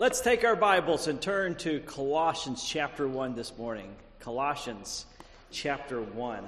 Let's take our Bibles and turn to Colossians chapter 1 this morning. Colossians chapter 1.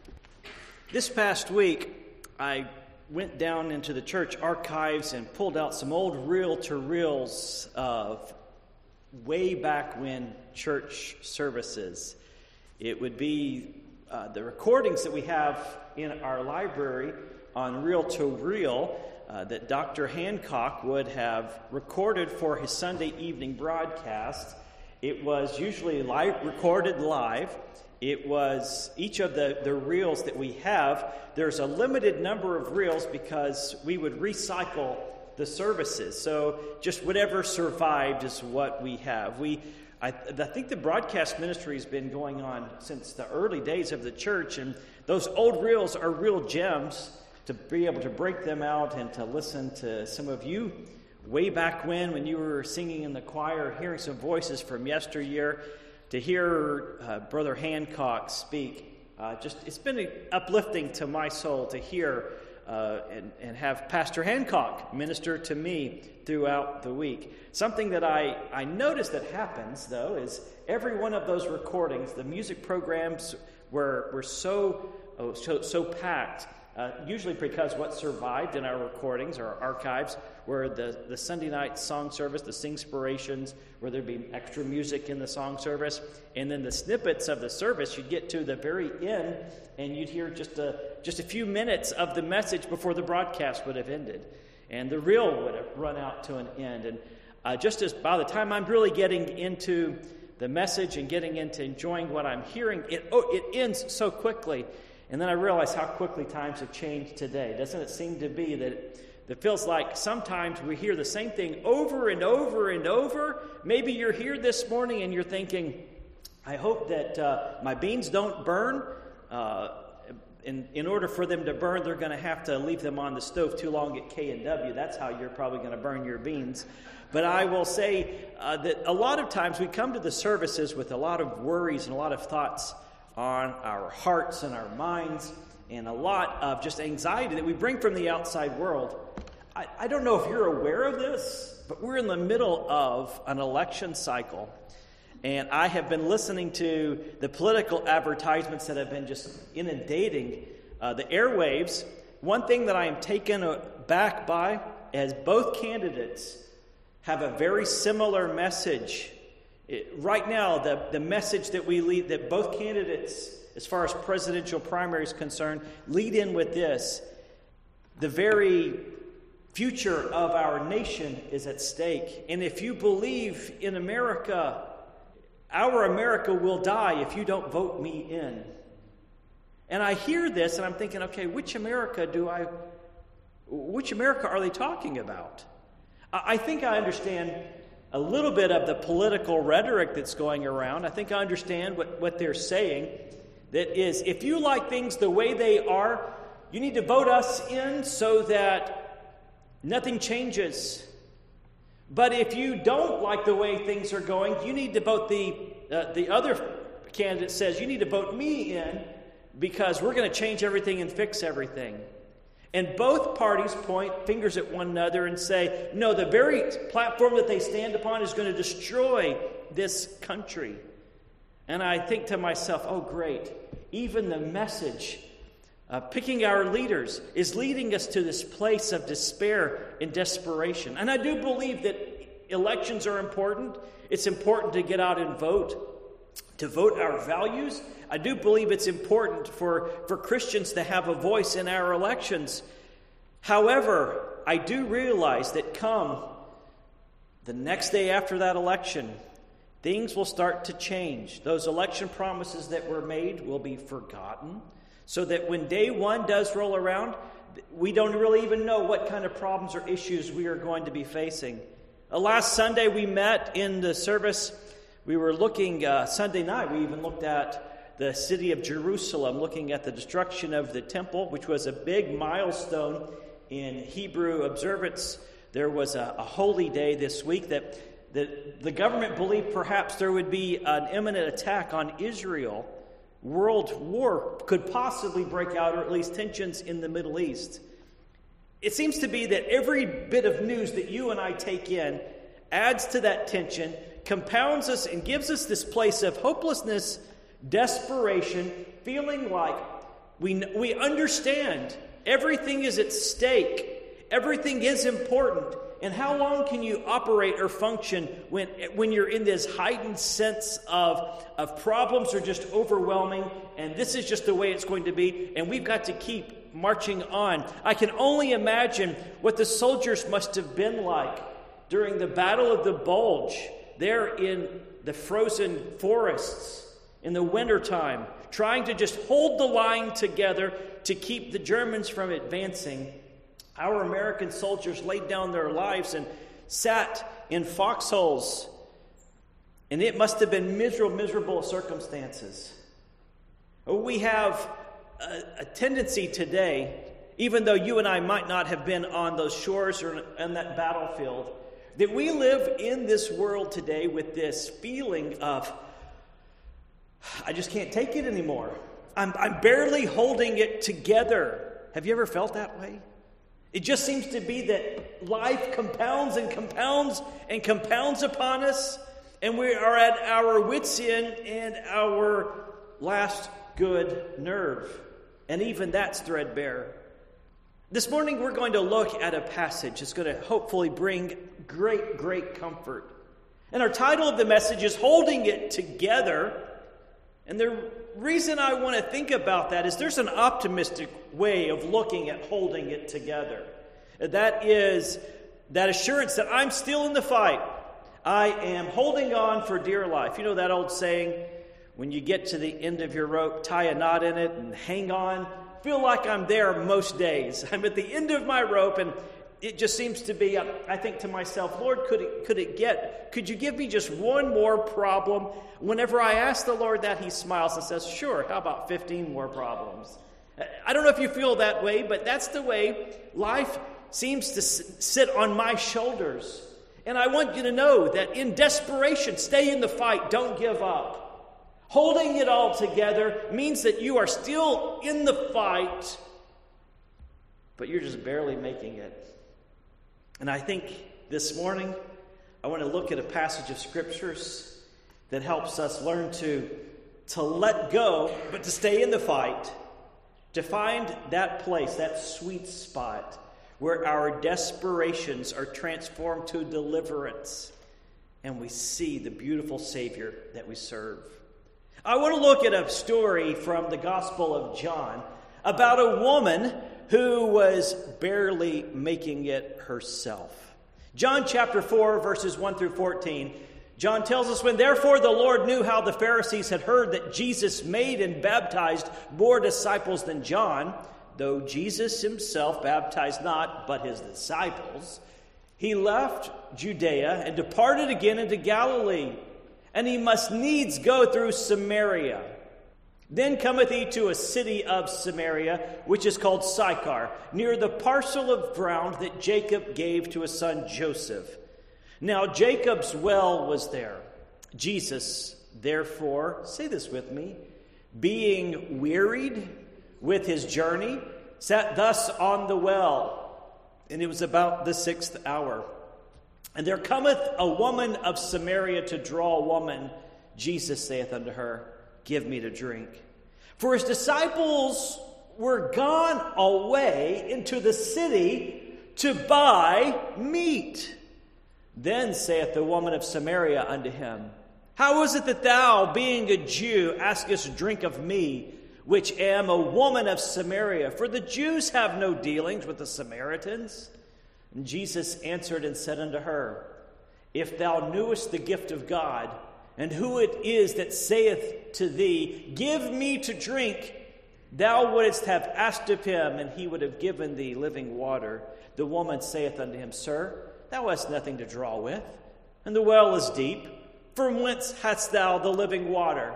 This past week, I went down into the church archives and pulled out some old reel-to-reels of way back when church services. It would be the recordings that we have in our library on reel-to-reel that Dr. Hancock would have recorded for his Sunday evening broadcast. It was usually recorded live. It was each of the reels that we have. There's a limited number of reels because we would recycle the services. So just whatever survived is what we have. I think the broadcast ministry has been going on since the early days of the church, and those old reels are real gems to be able to break them out and to listen to some of you way back when you were singing in the choir, hearing some voices from yesteryear, to hear Brother Hancock speak. It's been uplifting to my soul to hear and have Pastor Hancock minister to me throughout the week. Something that I noticed that happens, though, is every one of those recordings, the music programs were so packed. Usually because what survived in our recordings or our archives were the Sunday night song service, the Singspirations, where there'd be extra music in the song service, and then the snippets of the service, you'd get to the very end, and you'd hear just a few minutes of the message before the broadcast would have ended, and the reel would have run out to an end. And just as by the time I'm really getting into the message and getting into enjoying what I'm hearing, it ends so quickly. And then I realize how quickly times have changed today. Doesn't it seem to be that it feels like sometimes we hear the same thing over and over and over? Maybe you're here this morning and you're thinking, I hope that my beans don't burn. In order for them to burn, they're going to have to leave them on the stove too long at K&W. That's how you're probably going to burn your beans. But I will say that a lot of times we come to the services with a lot of worries and a lot of thoughts on our hearts and our minds, and a lot of just anxiety that we bring from the outside world. I don't know if you're aware of this, but we're in the middle of an election cycle, and I have been listening to the political advertisements that have been just inundating the airwaves. One thing that I am taken aback by is both candidates have a very similar message. Right now, the message that we lead, that both candidates, as far as presidential primary is concerned, lead in with this: the very future of our nation is at stake. And if you believe in America, our America will die if you don't vote me in. And I hear this and I'm thinking, okay, which America are they talking about? I think I understand a little bit of the political rhetoric that's going around. I think I understand what they're saying. That is, if you like things the way they are, you need to vote us in so that nothing changes. But if you don't like the way things are going, you need to vote the other candidate says, you need to vote me in because we're going to change everything and fix everything. And both parties point fingers at one another and say, no, the very platform that they stand upon is going to destroy this country. And I think to myself, oh, great. Even the message, picking our leaders, is leading us to this place of despair and desperation. And I do believe that elections are important. It's important to get out and vote, to vote our values. I do believe it's important for Christians to have a voice in our elections. However, I do realize that come the next day after that election, things will start to change. Those election promises that were made will be forgotten, so that when day one does roll around, we don't really even know what kind of problems or issues we are going to be facing. Last Sunday we met in the service. We were looking, Sunday night, we even looked at the city of Jerusalem, looking at the destruction of the temple, which was a big milestone in Hebrew observance. There was a holy day this week that the government believed perhaps there would be an imminent attack on Israel. World war could possibly break out, or at least tensions in the Middle East. It seems to be that every bit of news that you and I take in adds to that tension, compounds us, and gives us this place of hopelessness, desperation, feeling like we understand everything is at stake, everything is important. And how long can you operate or function when you're in this heightened sense of problems are just overwhelming, and this is just the way it's going to be, and we've got to keep marching on? I can only imagine what the soldiers must have been like during the Battle of the Bulge, there in the frozen forests in the wintertime, trying to just hold the line together to keep the Germans from advancing. Our American soldiers laid down their lives and sat in foxholes, and it must have been miserable circumstances. We have a tendency today, even though you and I might not have been on those shores or on that battlefield, that we live in this world today with this feeling of, I just can't take it anymore. I'm barely holding it together. Have you ever felt that way? It just seems to be that life compounds and compounds and compounds upon us, and we are at our wits' end and our last good nerve. And even that's threadbare. This morning we're going to look at a passage that's going to hopefully bring great comfort. And our title of the message is Holding It Together. And the reason I want to think about that is there's an optimistic way of looking at holding it together. That is that assurance that I'm still in the fight. I am holding on for dear life. You know that old saying, when you get to the end of your rope, tie a knot in it and hang on. Feel like I'm there most days. I'm at the end of my rope, and it just seems to be, I think to myself, Lord, could you give me just one more problem? Whenever I ask the Lord that, he smiles and says, sure, how about 15 more problems? I don't know if you feel that way, but that's the way life seems to sit on my shoulders. And I want you to know that in desperation, stay in the fight, don't give up. Holding it all together means that you are still in the fight, but you're just barely making it. And I think this morning, I want to look at a passage of scriptures that helps us learn to let go, but to stay in the fight, to find that place, that sweet spot where our desperations are transformed to deliverance, and we see the beautiful Savior that we serve. I want to look at a story from the Gospel of John about a woman who was barely making it herself. John chapter 4, verses 1 through 14. John tells us, when therefore the Lord knew how the Pharisees had heard that Jesus made and baptized more disciples than John, though Jesus himself baptized not, but his disciples, he left Judea and departed again into Galilee. And he must needs go through Samaria. Then cometh he to a city of Samaria, which is called Sychar, near the parcel of ground that Jacob gave to his son Joseph. Now Jacob's well was there. Jesus, therefore, say this with me, being wearied with his journey, sat thus on the well. And it was about the 6th hour. And there cometh a woman of Samaria to draw woman. Jesus saith unto her, give me to drink. For his disciples were gone away into the city to buy meat. Then saith the woman of Samaria unto him, how is it that thou, being a Jew, askest drink of me, which am a woman of Samaria? For the Jews have no dealings with the Samaritans. And Jesus answered and said unto her, if thou knewest the gift of God, and who it is that saith to thee, give me to drink, thou wouldst have asked of him, and he would have given thee living water. The woman saith unto him, Sir, thou hast nothing to draw with, and the well is deep. From whence hast thou the living water?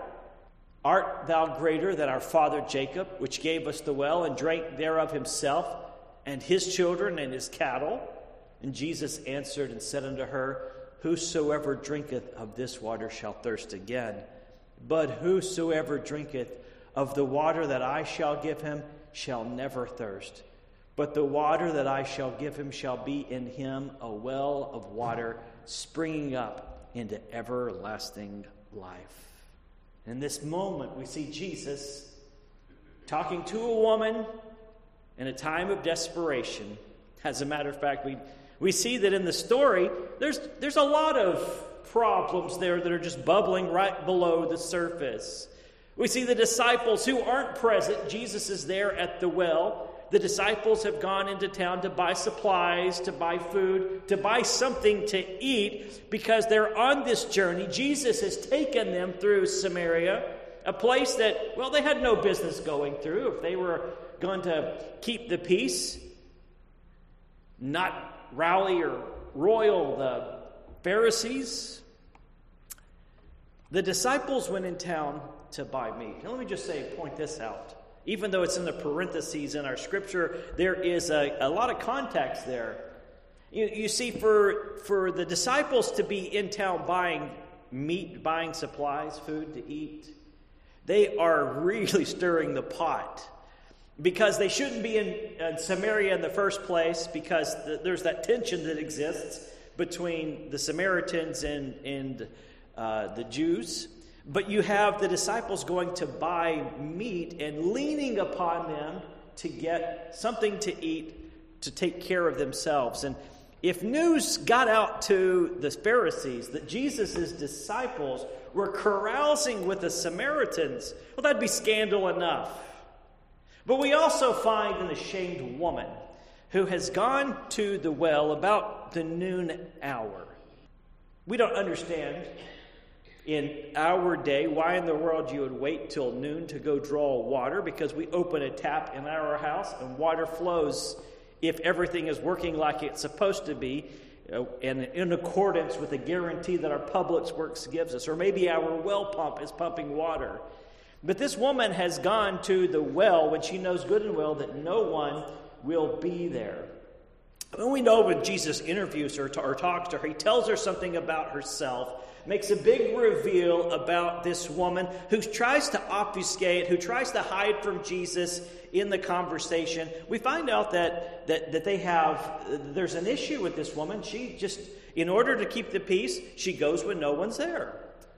Art thou greater than our father Jacob, which gave us the well, and drank thereof himself, and his children, and his cattle? And Jesus answered and said unto her, whosoever drinketh of this water shall thirst again. But whosoever drinketh of the water that I shall give him shall never thirst. But the water that I shall give him shall be in him a well of water springing up into everlasting life. In this moment, we see Jesus talking to a woman in a time of desperation. As a matter of fact, we see that in the story, there's a lot of problems there that are just bubbling right below the surface. We see the disciples who aren't present. Jesus is there at the well. The disciples have gone into town to buy supplies, to buy food, to buy something to eat because they're on this journey. Jesus has taken them through Samaria, a place that, well, they had no business going through if they were going to keep the peace, not rally or roil the Pharisees. The disciples went in town to buy meat. Now, let me just point this out. Even though it's in the parentheses in our scripture, there is a lot of context there. You see, for the disciples to be in town buying meat, buying supplies, food to eat, they are really stirring the pot. Because they shouldn't be in Samaria in the first place, because there's that tension that exists between the Samaritans and the Jews. But you have the disciples going to buy meat and leaning upon them to get something to eat, to take care of themselves. And if news got out to the Pharisees that Jesus' disciples were carousing with the Samaritans, well, that'd be scandal enough. But we also find an ashamed woman who has gone to the well about the noon hour. We don't understand in our day why in the world you would wait till noon to go draw water, because we open a tap in our house and water flows if everything is working like it's supposed to be, and in accordance with the guarantee that our Publix Works gives us, or maybe our well pump is pumping water. But this woman has gone to the well when she knows good and well that no one will be there. And we know when Jesus interviews her or talks to her, he tells her something about herself, makes a big reveal about this woman who tries to obfuscate, who tries to hide from Jesus in the conversation. We find out that there's an issue with this woman. She just, in order to keep the peace, she goes when no one's there.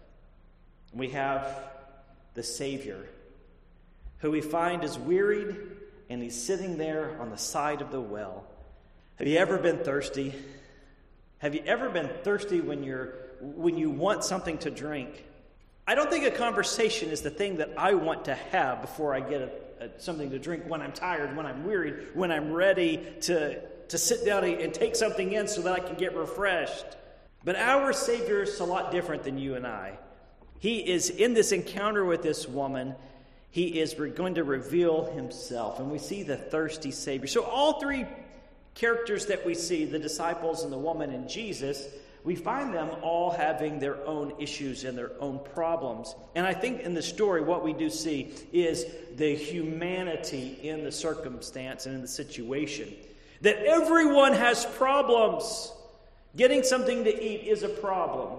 We have the Savior, who we find is wearied, and he's sitting there on the side of the well. Have you ever been thirsty? Have you ever been thirsty when you want something to drink? I don't think a conversation is the thing that I want to have before I get something to drink, when I'm tired, when I'm wearied, when I'm ready to sit down and take something in so that I can get refreshed. But our Savior is a lot different than you and I. He is in this encounter with this woman. He is going to reveal himself, and we see the thirsty Savior. So all three characters that we see, the disciples and the woman and Jesus, we find them all having their own issues and their own problems. And I think in the story what we do see is the humanity in the circumstance and in the situation. That everyone has problems. Getting something to eat is a problem.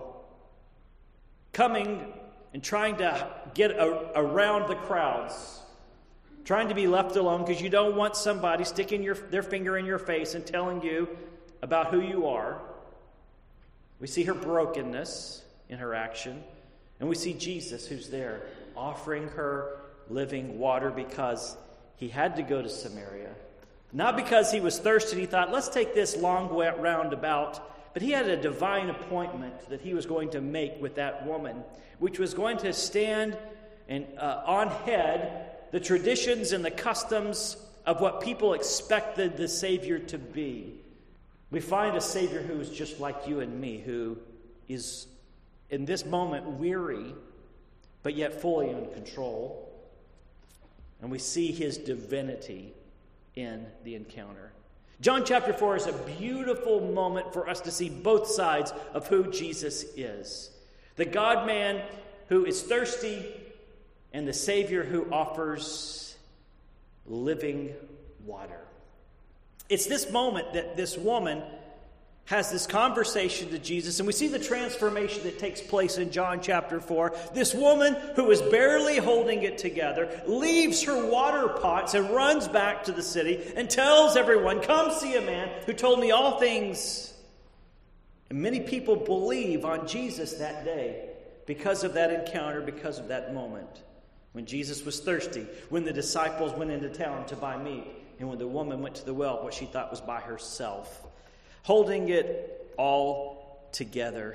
Coming and trying to get around the crowds. Trying to be left alone because you don't want somebody sticking their finger in your face and telling you about who you are. We see her brokenness in her action. And we see Jesus who's there offering her living water because he had to go to Samaria. Not because he was thirsty and he thought, let's take this long roundabout. But he had a divine appointment that he was going to make with that woman, which was going to stand on head the traditions and the customs of what people expected the Savior to be. We find a Savior who is just like you and me, who is in this moment weary, but yet fully in control. And we see his divinity in the encounter. John chapter 4 is a beautiful moment for us to see both sides of who Jesus is. The God-man who is thirsty, and the Savior who offers living water. It's this moment that this woman has this conversation to Jesus, and we see the transformation that takes place in John chapter 4. This woman who is barely holding it together leaves her water pots and runs back to the city and tells everyone, come see a man who told me all things And many people believe on Jesus that day because of that encounter, because of that moment. When Jesus was thirsty, when the disciples went into town to buy meat, and when the woman went to the well, what she thought was by herself, holding it all together.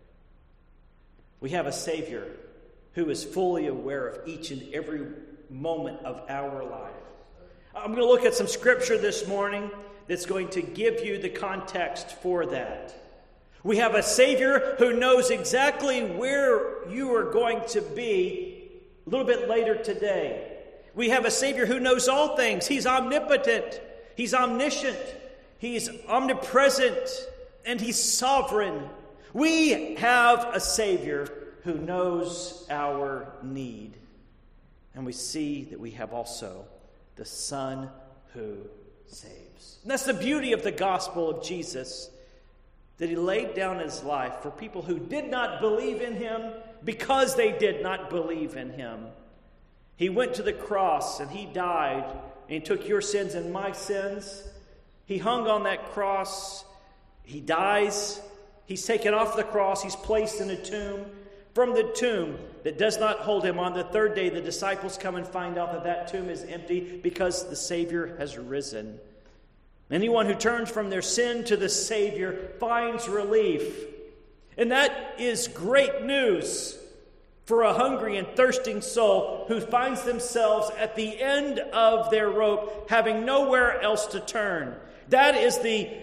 We have a Savior who is fully aware of each and every moment of our life. I'm going to look at some scripture this morning that's going to give you the context for that. We have a Savior who knows exactly where you are going to be a little bit later today. We have a Savior who knows all things. He's omnipotent. He's omniscient. He's omnipresent. And He's sovereign. We have a Savior who knows our need. And we see that we have also the Son who saves. And that's the beauty of the gospel of Jesus, that He laid down His life for people who did not believe in Him because they did not believe in Him. He went to the cross and He died, and He took your sins and my sins. He hung on that cross. He dies. He's taken off the cross. He's placed in a tomb. From the tomb that does not hold Him, on the third day, the disciples come and find out that that tomb is empty because the Savior has risen. Anyone who turns from their sin to the Savior finds relief. And that is great news for a hungry and thirsting soul who finds themselves at the end of their rope, having nowhere else to turn. That is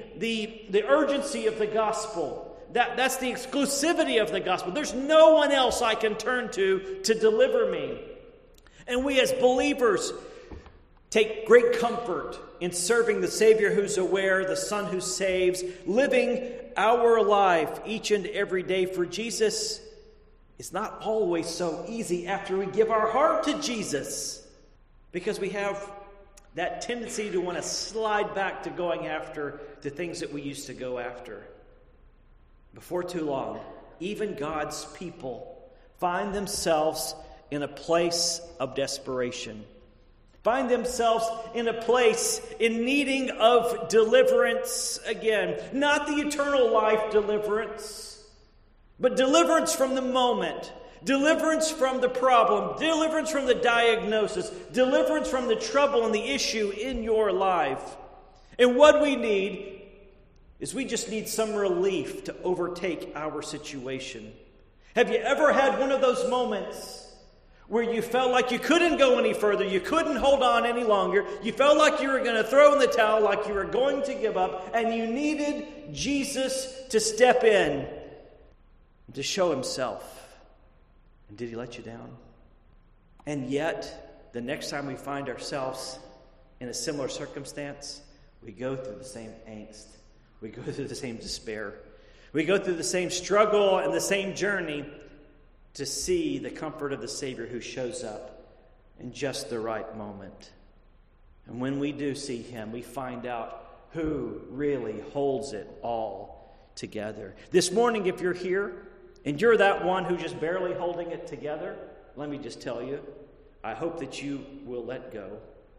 the urgency of the gospel. That's the exclusivity of the gospel. There's no one else I can turn to deliver me. And we as believers take great comfort in serving the Savior who's aware, the Son who saves, living our life each and every day for Jesus. It's not always so easy after we give our heart to Jesus, because we have that tendency to want to slide back to going after the things that we used to go after. Before too long, even God's people find themselves in a place of desperation. Find themselves in a place in needing of deliverance again. Not the eternal life deliverance, but deliverance from the moment. Deliverance from the problem. Deliverance from the diagnosis. Deliverance from the trouble and the issue in your life. And what we need is we just need some relief to overtake our situation. Have you ever had one of those moments where you felt like you couldn't go any further, you couldn't hold on any longer, you felt like you were going to throw in the towel, like you were going to give up, and you needed Jesus to step in, to show Himself? And did He let you down? And yet, the next time we find ourselves in a similar circumstance, we go through the same angst. We go through the same despair. We go through the same struggle and the same journey to see the comfort of the Savior who shows up in just the right moment. And when we do see Him, we find out who really holds it all together. This morning, if you're here and you're that one who's just barely holding it together, let me just tell you, I hope that you will let go.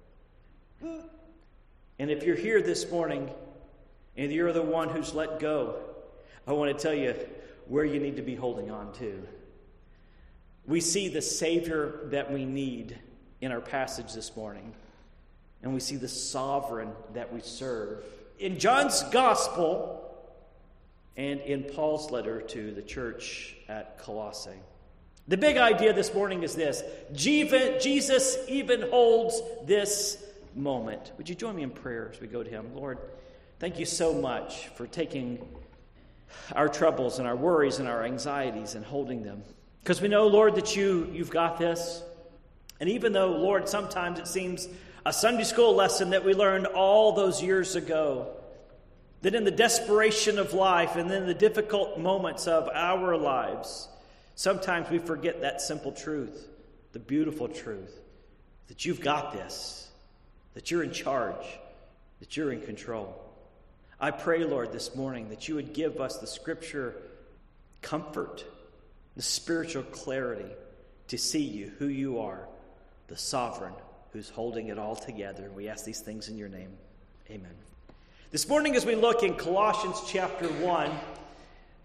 And if you're here this morning and you're the one who's let go, I want to tell you where you need to be holding on to. We see the Savior that we need in our passage this morning. And we see the sovereign that we serve. In John's Gospel and in Paul's letter to the church at Colossae. The big idea this morning is this: Jesus even holds this moment. Would you join me in prayer as we go to Him? Lord, thank You so much for taking our troubles and our worries and our anxieties and holding them. Because we know, Lord, that You've got this. And even though, Lord, sometimes it seems a Sunday school lesson that we learned all those years ago, that in the desperation of life and in the difficult moments of our lives, sometimes we forget that simple truth, the beautiful truth, that You've got this, that You're in charge, that You're in control. I pray, Lord, this morning that You would give us the Scripture comfort, the spiritual clarity to see You, who You are, the sovereign who's holding it all together. We ask these things in Your name. Amen. This morning as we look in Colossians chapter 1,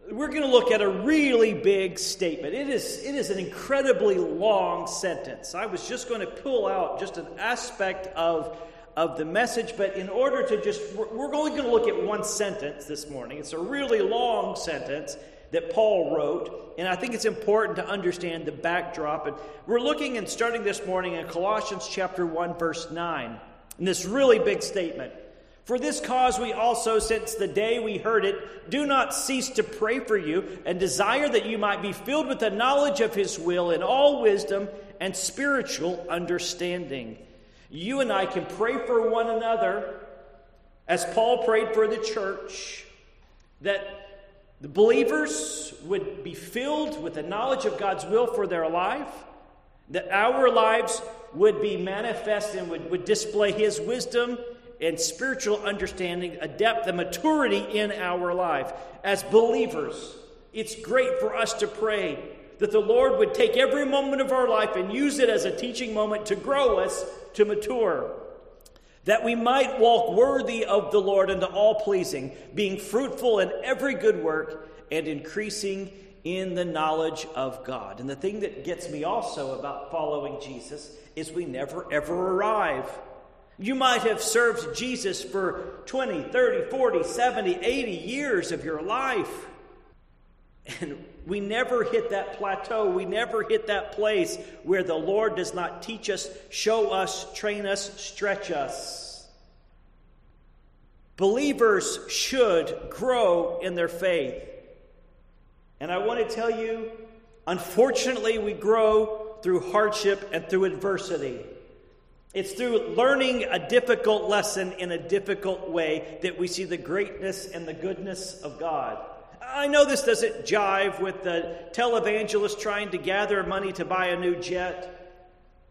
we're going to look at a really big statement. It is an incredibly long sentence. I was just going to pull out just an aspect of the message, but in order to we're only going to look at one sentence this morning. It's a really long sentence that Paul wrote, and I think it's important to understand the backdrop. And we're looking and starting this morning in Colossians chapter 1, verse 9, in this really big statement. For this cause we also, since the day we heard it, do not cease to pray for you and desire that you might be filled with the knowledge of his will in all wisdom and spiritual understanding. You and I can pray for one another, as Paul prayed for the church, that the believers would be filled with the knowledge of God's will for their life, that our lives would be manifest and would display his wisdom and spiritual understanding, a depth and maturity in our life. As believers, it's great for us to pray that the Lord would take every moment of our life and use it as a teaching moment to grow us to mature, that we might walk worthy of the Lord unto all pleasing, being fruitful in every good work and increasing in the knowledge of God. And the thing that gets me also about following Jesus is we never ever arrive. You might have served Jesus for 20, 30, 40, 70, 80 years of your life. And we never hit that plateau. We never hit that place where the Lord does not teach us, show us, train us, stretch us. Believers should grow in their faith. And I want to tell you, unfortunately, we grow through hardship and through adversity. It's through learning a difficult lesson in a difficult way that we see the greatness and the goodness of God. I know this doesn't jive with the televangelist trying to gather money to buy a new jet,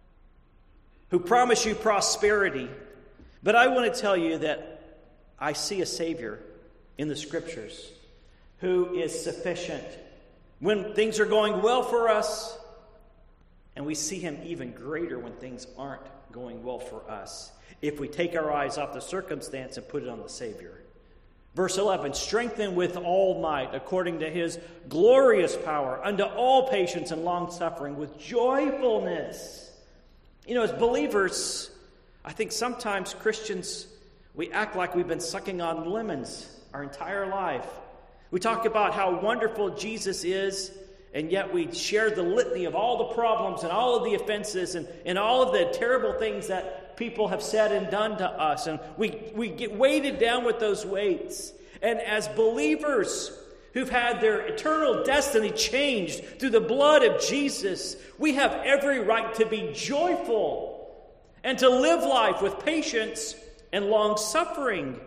who promise you prosperity. But I want to tell you that I see a Savior in the Scriptures who is sufficient when things are going well for us, and we see him even greater when things aren't going well for us, if we take our eyes off the circumstance and put it on the Savior. Verse 11, strengthen with all might, according to his glorious power, unto all patience and long-suffering, with joyfulness. You know, as believers, I think sometimes Christians, we act like we've been sucking on lemons our entire life. We talk about how wonderful Jesus is, and yet we share the litany of all the problems and all of the offenses and all of the terrible things that people have said and done to us. And we get weighted down with those weights. And as believers who've had their eternal destiny changed through the blood of Jesus, we have every right to be joyful and to live life with patience and long-suffering,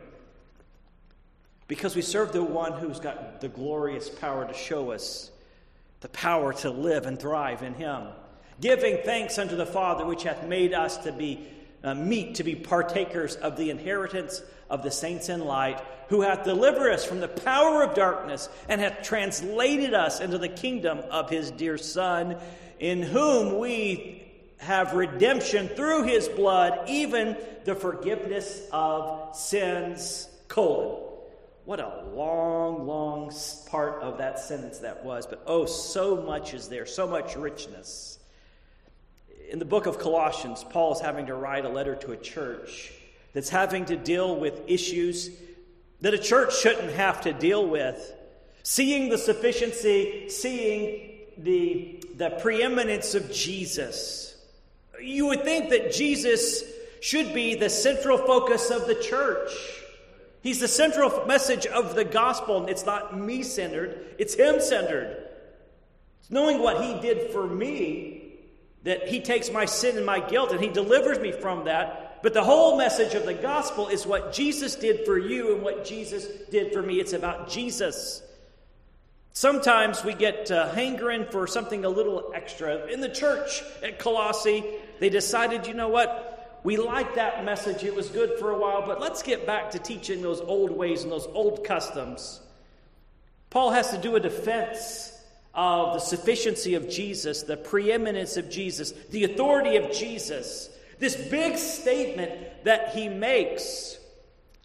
because we serve the one who's got the glorious power to show us the power to live and thrive in him. Giving thanks unto the Father, which hath made us to be meet to be partakers of the inheritance of the saints in light, who hath delivered us from the power of darkness and hath translated us into the kingdom of his dear Son, in whom we have redemption through his blood, even the forgiveness of sins. What a long, long part of that sentence that was. But oh, so much is there, so much richness. In the book of Colossians, Paul is having to write a letter to a church that's having to deal with issues that a church shouldn't have to deal with. Seeing the sufficiency, seeing the preeminence of Jesus. You would think that Jesus should be the central focus of the church. He's the central message of the gospel. It's not me-centered, it's him-centered. It's knowing what he did for me, that he takes my sin and my guilt and he delivers me from that. But the whole message of the gospel is what Jesus did for you and what Jesus did for me. It's about Jesus. Sometimes we get hankering for something a little extra. In the church at Colossae, they decided, you know what? We like that message. It was good for a while, but let's get back to teaching those old ways and those old customs. Paul has to do a defense of the sufficiency of Jesus, the preeminence of Jesus, the authority of Jesus. This big statement that he makes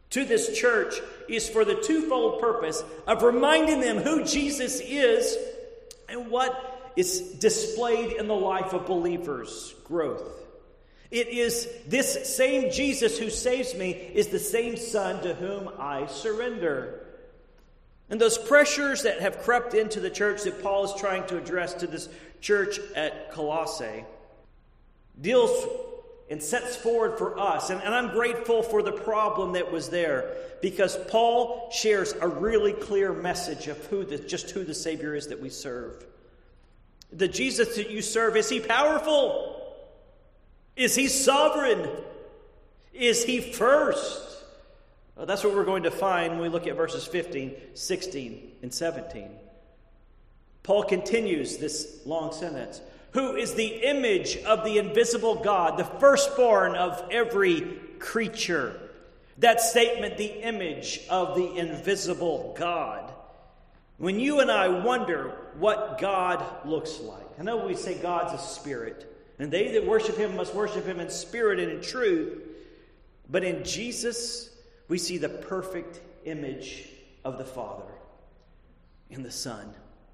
to this church is for the twofold purpose of reminding them who Jesus is and what is displayed in the life of believers' growth. It is this same Jesus who saves me is the same Son to whom I surrender. And those pressures that have crept into the church that Paul is trying to address to this church at Colossae deals and sets forward for us. And I'm grateful for the problem that was there, because Paul shares a really clear message of who the Savior is that we serve. The Jesus that you serve, is he powerful? Is he sovereign? Is he first? Well, that's what we're going to find when we look at verses 15, 16, and 17. Paul continues this long sentence. Who is the image of the invisible God, the firstborn of every creature. That statement, the image of the invisible God. When you and I wonder what God looks like. I know we say God's a spirit, and they that worship him must worship him in spirit and in truth. But in Jesus, we see the perfect image of the Father and the Son.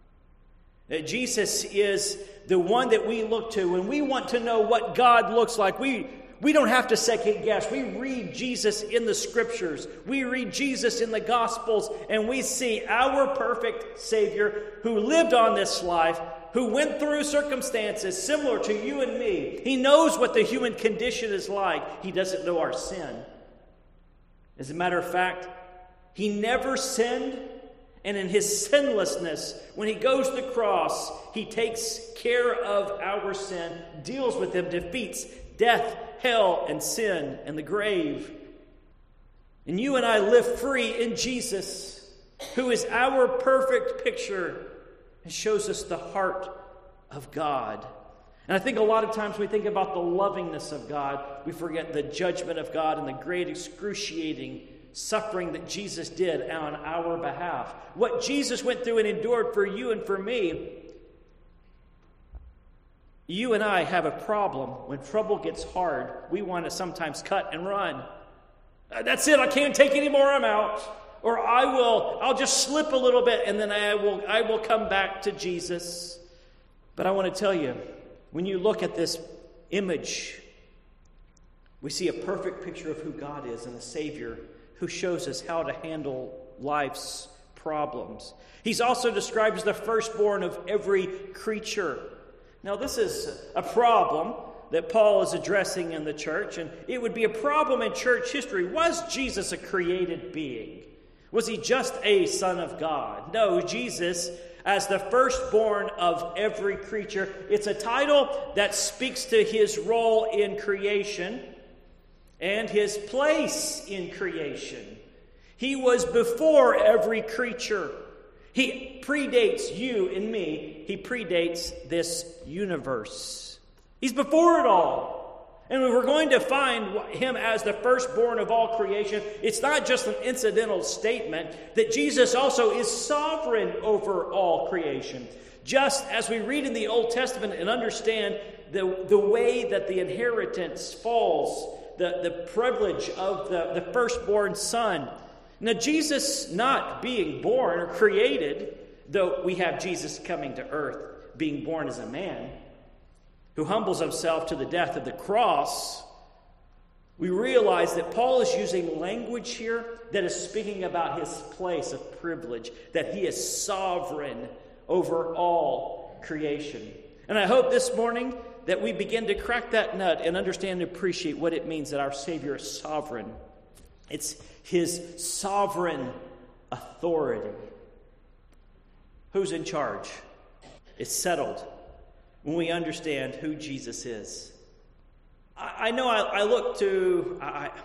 Jesus is the one that we look to when we want to know what God looks like. We don't have to second guess. We read Jesus in the Scriptures. We read Jesus in the Gospels, and we see our perfect Savior who lived on this life, who went through circumstances similar to you and me. He knows what the human condition is like. He doesn't know our sin. As a matter of fact, he never sinned. And in his sinlessness, when he goes to the cross, he takes care of our sin, deals with them, defeats death, hell, and sin, and the grave. And you and I live free in Jesus, who is our perfect picture and shows us the heart of God. And I think a lot of times we think about the lovingness of God, we forget the judgment of God and the great excruciating suffering that Jesus did on our behalf. What Jesus went through and endured for you and for me. You and I have a problem. When trouble gets hard, we want to sometimes cut and run. That's it, I can't take any more, I'm out. Or I'll just slip a little bit and then I will come back to Jesus. But I want to tell you, when you look at this image, we see a perfect picture of who God is and a Savior who shows us how to handle life's problems. He's also described as the firstborn of every creature. Now, this is a problem that Paul is addressing in the church, and it would be a problem in church history. Was Jesus a created being? Was he just a son of God? No, Jesus, as the firstborn of every creature, it's a title that speaks to his role in creation and his place in creation. He was before every creature. He predates you and me. He predates this universe. He's before it all. And we're going to find him as the firstborn of all creation. It's not just an incidental statement that Jesus also is sovereign over all creation. Just as we read in the Old Testament and understand the way that the inheritance falls, the privilege of the firstborn son. Now, Jesus not being born or created, though we have Jesus coming to earth, being born as a man, who humbles himself to the death of the cross, we realize that Paul is using language here that is speaking about his place of privilege, that he is sovereign over all creation. And I hope this morning that we begin to crack that nut and understand and appreciate what it means that our Savior is sovereign. It's his sovereign authority. Who's in charge? It's settled when we understand who Jesus is. I know I look to...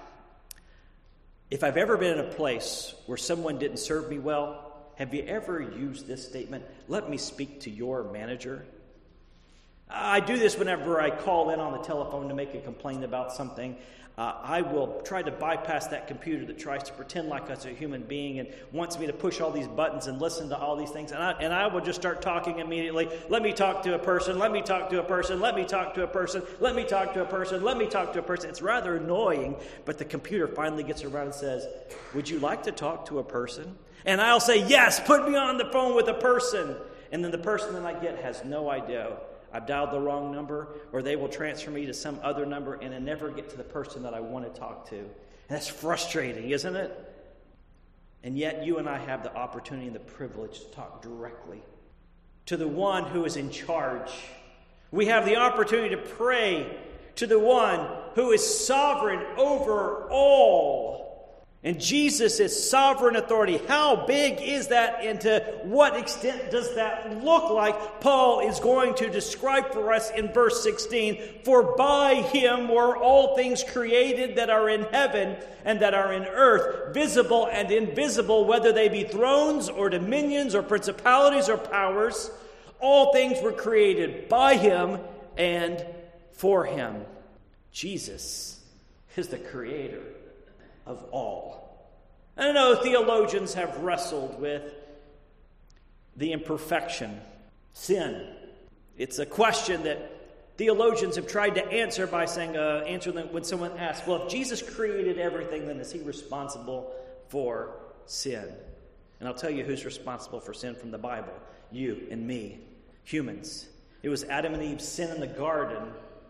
if I've ever been in a place where someone didn't serve me well, have you ever used this statement? Let me speak to your manager. I do this whenever I call in on the telephone to make a complaint about something. I will try to bypass that computer that tries to pretend like it's a human being and wants me to push all these buttons and listen to all these things. And I will just start talking immediately. Let me talk to a person. Let me talk to a person. Let me talk to a person. Let me talk to a person. Let me talk to a person. It's rather annoying, but the computer finally gets around and says, would you like to talk to a person? And I'll say, yes, put me on the phone with a person. And then the person that I get has no idea I've dialed the wrong number, or they will transfer me to some other number and I never get to the person that I want to talk to. And that's frustrating, isn't it? And yet you and I have the opportunity and the privilege to talk directly to the one who is in charge. We have the opportunity to pray to the one who is sovereign over all. And Jesus is sovereign authority. How big is that, and to what extent does that look like? Paul is going to describe for us in verse 16. For by him were all things created that are in heaven and that are in earth, visible and invisible, whether they be thrones or dominions or principalities or powers. All things were created by him and for him. Jesus is the creator of all. I know theologians have wrestled with the imperfection, sin. It's a question that theologians have tried to answer by saying, answer them when someone asks, well, if Jesus created everything, then is he responsible for sin? And I'll tell you who's responsible for sin from the Bible. You and me, humans. It was Adam and Eve's sin in the garden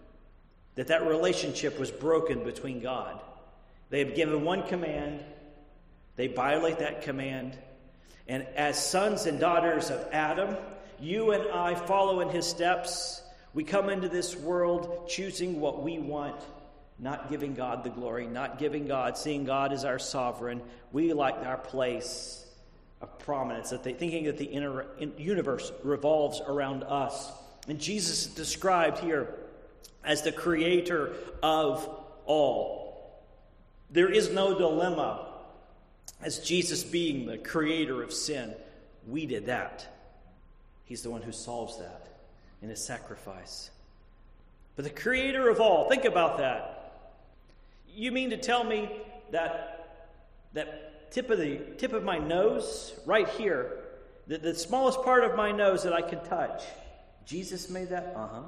that relationship was broken between God. They have given one command. They violate that command. And as sons and daughters of Adam, you and I follow in his steps. We come into this world choosing what we want, not giving God the glory, not giving God, seeing God as our sovereign. We like our place of prominence, thinking that the universe revolves around us. And Jesus is described here as the creator of all. There is no dilemma as Jesus being the creator of sin. We did that. He's the one who solves that in his sacrifice. But the creator of all, think about that. You mean to tell me that tip of my nose, right here, the smallest part of my nose that I can touch, Jesus made that? Uh-huh.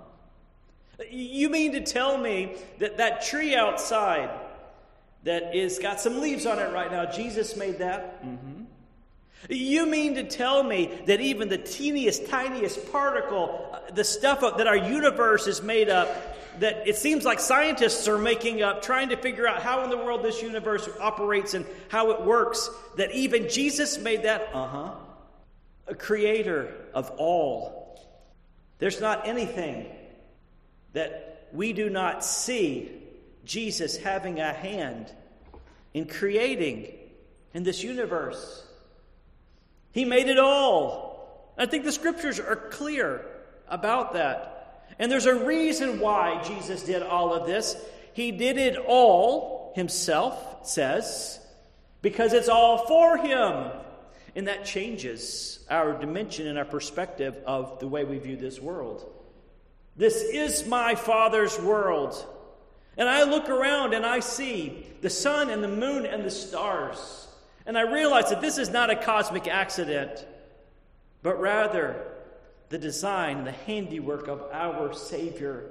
You mean to tell me that tree outside that is got some leaves on it right now, Jesus made that? Mm-hmm. You mean to tell me that even the teeniest, tiniest particle, the stuff that our universe is made up, that it seems like scientists are making up, trying to figure out how in the world this universe operates and how it works, that even Jesus made that? Uh-huh. A creator of all. There's not anything that we do not see Jesus having a hand in creating in this universe. He made it all. I think the scriptures are clear about that. And there's a reason why Jesus did all of this. He did it all himself, it says, because it's all for him. And that changes our dimension and our perspective of the way we view this world. This is my Father's world. And I look around and I see the sun and the moon and the stars. And I realize that this is not a cosmic accident, but rather the design, the handiwork of our Savior.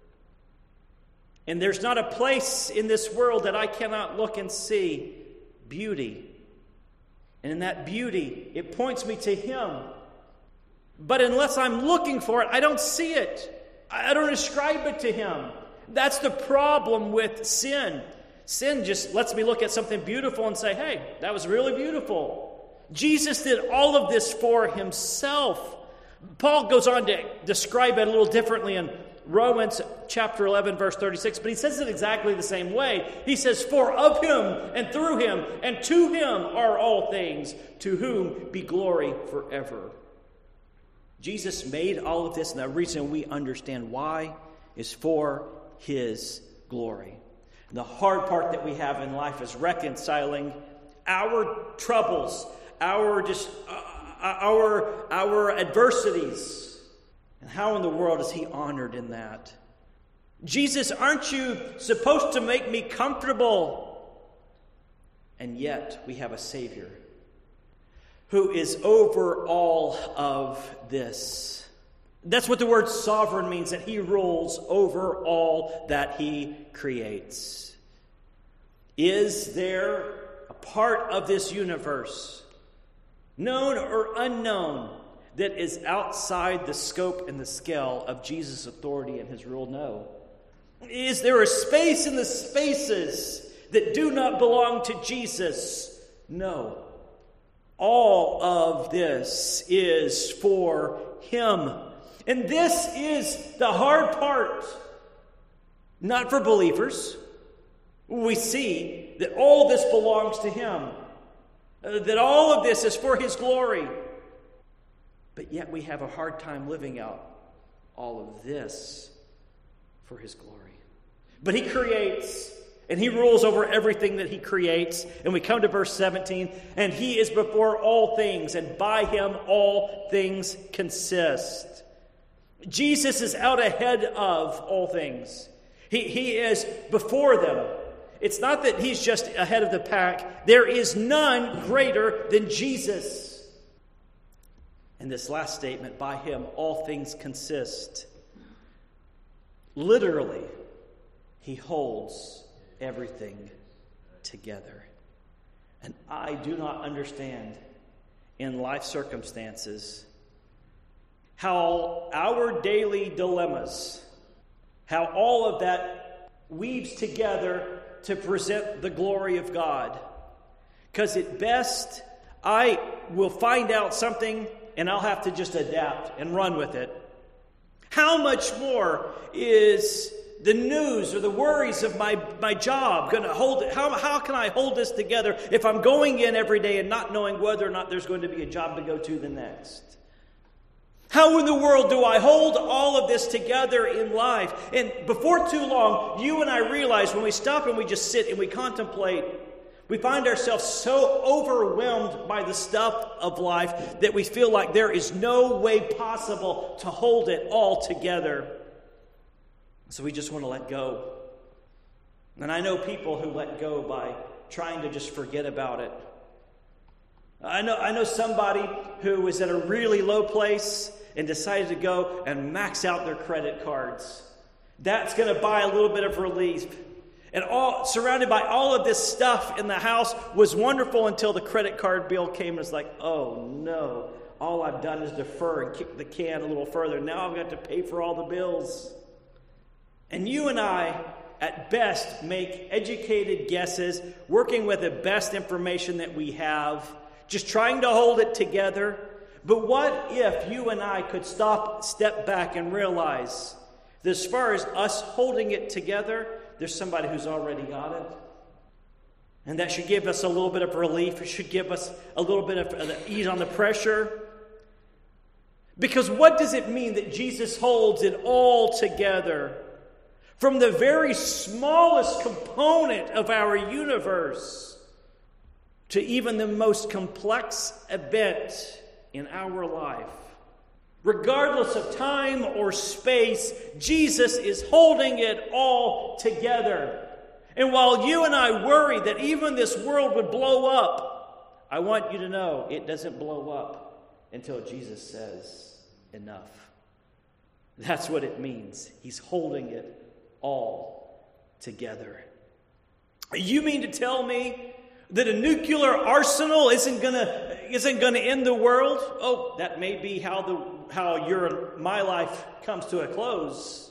And there's not a place in this world that I cannot look and see beauty. And in that beauty, it points me to Him. But unless I'm looking for it, I don't see it. I don't ascribe it to Him. That's the problem with sin. Sin just lets me look at something beautiful and say, hey, that was really beautiful. Jesus did all of this for himself. Paul goes on to describe it a little differently in Romans chapter 11, verse 36, but he says it exactly the same way. He says, for of him and through him and to him are all things, to whom be glory forever. Jesus made all of this, and the reason we understand why is for his glory. The hard part that we have in life is reconciling our troubles, our adversities, and how in the world is he honored in that? Jesus, aren't you supposed to make me comfortable? And yet we have a Savior who is over all of this. That's what the word sovereign means, that he rules over all that he creates. Is there a part of this universe, known or unknown, that is outside the scope and the scale of Jesus' authority and his rule? No. Is there a space in the spaces that do not belong to Jesus? No. All of this is for him. And this is the hard part. Not for believers. We see that all this belongs to him. That all of this is for his glory. But yet we have a hard time living out all of this for his glory. But he creates, and he rules over everything that he creates. And we come to verse 17, and he is before all things, and by him all things consist. Jesus is out ahead of all things. He is before them. It's not that he's just ahead of the pack. There is none greater than Jesus. And this last statement, by him all things consist. Literally, he holds everything together. And I do not understand in life circumstances how our daily dilemmas, how all of that weaves together to present the glory of God. Because at best, I will find out something and I'll have to just adapt and run with it. How much more is the news or the worries of my job going to hold it? How can I hold this together if I'm going in every day and not knowing whether or not there's going to be a job to go to the next? How in the world do I hold all of this together in life? And before too long, you and I realize when we stop and we just sit and we contemplate, we find ourselves so overwhelmed by the stuff of life that we feel like there is no way possible to hold it all together. So we just want to let go. And I know people who let go by trying to just forget about it. I know somebody who was at a really low place and decided to go and max out their credit cards. That's going to buy a little bit of relief. And all surrounded by all of this stuff in the house was wonderful until the credit card bill came and it's like, oh no, all I've done is defer and kick the can a little further. Now I've got to pay for all the bills. And you and I, at best, make educated guesses, working with the best information that we have, just trying to hold it together. But what if you and I could step back and realize that as far as us holding it together, there's somebody who's already got it. And that should give us a little bit of relief. It should give us a little bit of ease on the pressure. Because what does it mean that Jesus holds it all together? From the very smallest component of our universe to even the most complex event in our life. Regardless of time or space, Jesus is holding it all together. And while you and I worry that even this world would blow up, I want you to know it doesn't blow up until Jesus says enough. That's what it means. He's holding it all together. You mean to tell me that a nuclear arsenal isn't going to end the world? Oh, that may be how my life comes to a close.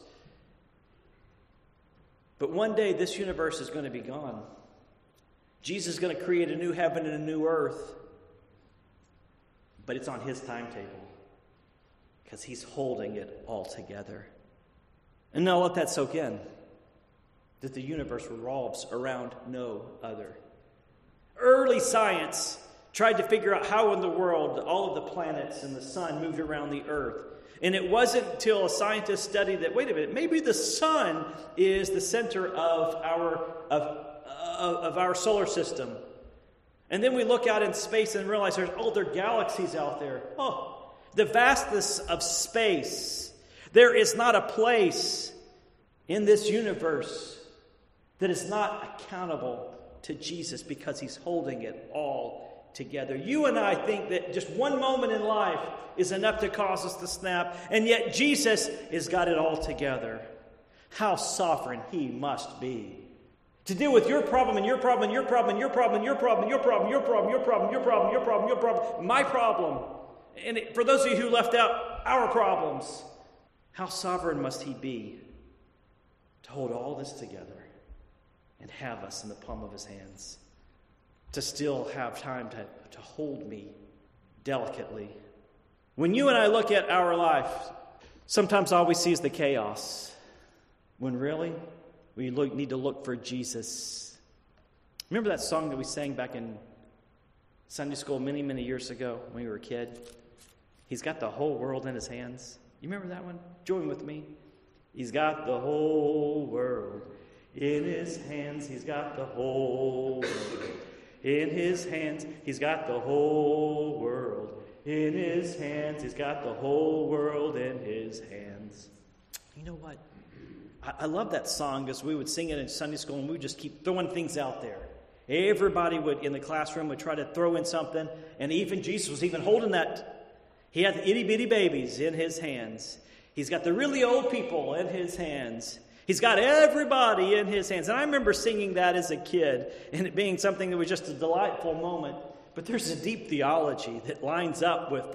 But one day this universe is going to be gone. Jesus is going to create a new heaven and a new earth. But it's on his timetable because he's holding it all together. And now let that soak in, that the universe revolves around no other. Early science tried to figure out how in the world all of the planets and the sun moved around the earth. And it wasn't until a scientist studied that, wait a minute, maybe the sun is the center of our solar system. And then we look out in space and realize there's other galaxies out there. Oh, the vastness of space. There is not a place in this universe that is not accountable to Jesus because he's holding it all together. You and I think that just one moment in life is enough to cause us to snap, and yet Jesus has got it all together. How sovereign he must be to deal with your problem and your problem and your problem and your problem and your problem and your problem, your problem, your problem, your problem, your problem, your problem, my problem. And for those of you who left out our problems, how sovereign must he be to hold all this together and have us in the palm of his hands, to still have time to hold me delicately. When you and I look at our life, sometimes all we see is the chaos, when really we need to look for Jesus. Remember that song that we sang back in Sunday school many, many years ago when we were a kid? He's got the whole world in his hands. You remember that one? Join with me. He's got the whole world in his hands. He's got the whole world in his hands. He's got the whole world in his hands. He's got the whole world in his hands. You know what? I love that song because we would sing it in Sunday school and we would just keep throwing things out there. Everybody would, in the classroom, would try to throw in something. And even Jesus was even holding that. He had the itty-bitty babies in his hands. He's got the really old people in his hands. He's got everybody in his hands. And I remember singing that as a kid and it being something that was just a delightful moment. But there's a deep theology that lines up with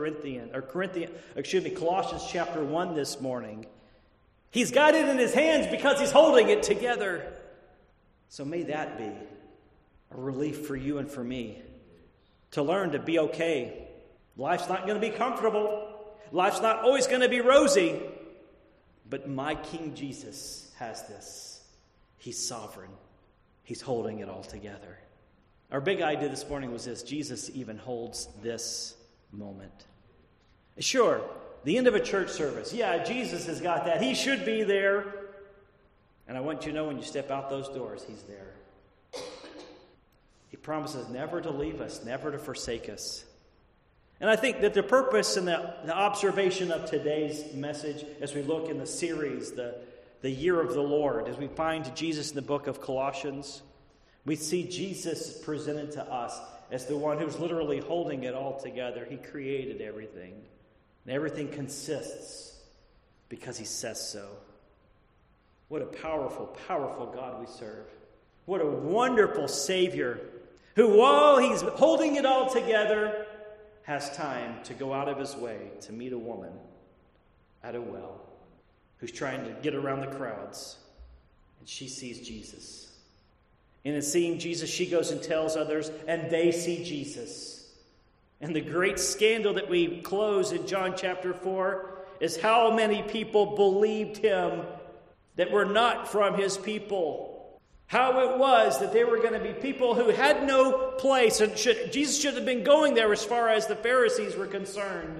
Colossians chapter 1 this morning. He's got it in his hands because he's holding it together. So may that be a relief for you and for me to learn to be okay. Life's not going to be comfortable. Life's not always going to be rosy. But my King Jesus has this. He's sovereign. He's holding it all together. Our big idea this morning was this: Jesus even holds this moment. Sure, the end of a church service. Yeah, Jesus has got that. He should be there. And I want you to know when you step out those doors, he's there. He promises never to leave us, never to forsake us. And I think that the purpose and the observation of today's message, as we look in the series, the year of the Lord, as we find Jesus in the book of Colossians, we see Jesus presented to us as the one who's literally holding it all together. He created everything. And everything consists because he says so. What a powerful, powerful God we serve. What a wonderful Savior who, while he's holding it all together, has time to go out of his way to meet a woman at a well who's trying to get around the crowds. And she sees Jesus. And in seeing Jesus, she goes and tells others, and they see Jesus. And the great scandal that we close in John chapter 4 is how many people believed him that were not from his people. How it was that they were going to be people who had no place. And Jesus should have been going there as far as the Pharisees were concerned.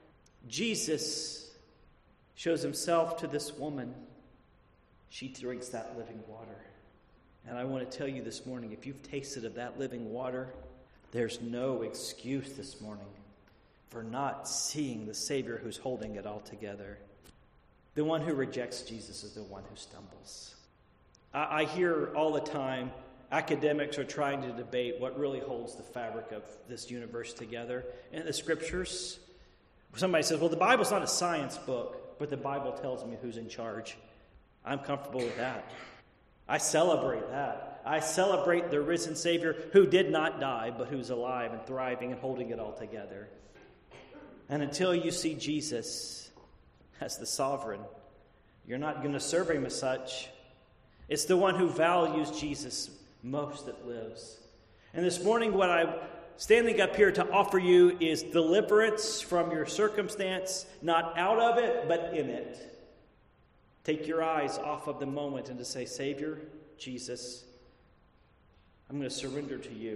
Jesus shows himself to this woman. She drinks that living water. And I want to tell you this morning, if you've tasted of that living water, there's no excuse this morning for not seeing the Savior who's holding it all together. The one who rejects Jesus is the one who stumbles. I hear all the time academics are trying to debate what really holds the fabric of this universe together. And the scriptures, somebody says, well, the Bible's not a science book, but the Bible tells me who's in charge. I'm comfortable with that. I celebrate that. I celebrate the risen Savior who did not die, but who's alive and thriving and holding it all together. And until you see Jesus as the sovereign, you're not going to serve him as such. It's the one who values Jesus most that lives. And this morning, what I'm standing up here to offer you is deliverance from your circumstance, not out of it, but in it. Take your eyes off of the moment and to say, Savior, Jesus, I'm going to surrender to you.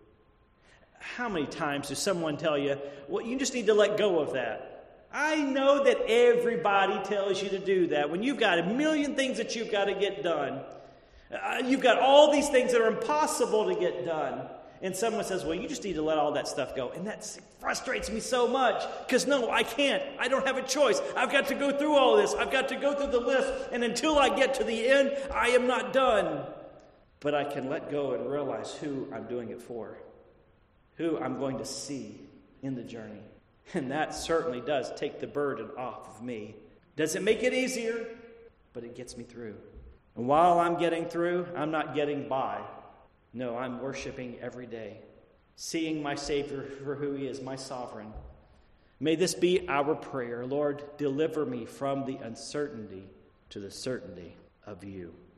How many times does someone tell you, well, you just need to let go of that? I know that everybody tells you to do that. When you've got a million things that you've got to get done, you've got all these things that are impossible to get done. And someone says, well, you just need to let all that stuff go. And that frustrates me so much because, no, I can't. I don't have a choice. I've got to go through all this. I've got to go through the list. And until I get to the end, I am not done. But I can let go and realize who I'm doing it for, who I'm going to see in the journey. And that certainly does take the burden off of me. Does it make it easier? But it gets me through. And while I'm getting through, I'm not getting by. No, I'm worshiping every day, seeing my Savior for who he is, my sovereign. May this be our prayer. Lord, deliver me from the uncertainty to the certainty of you.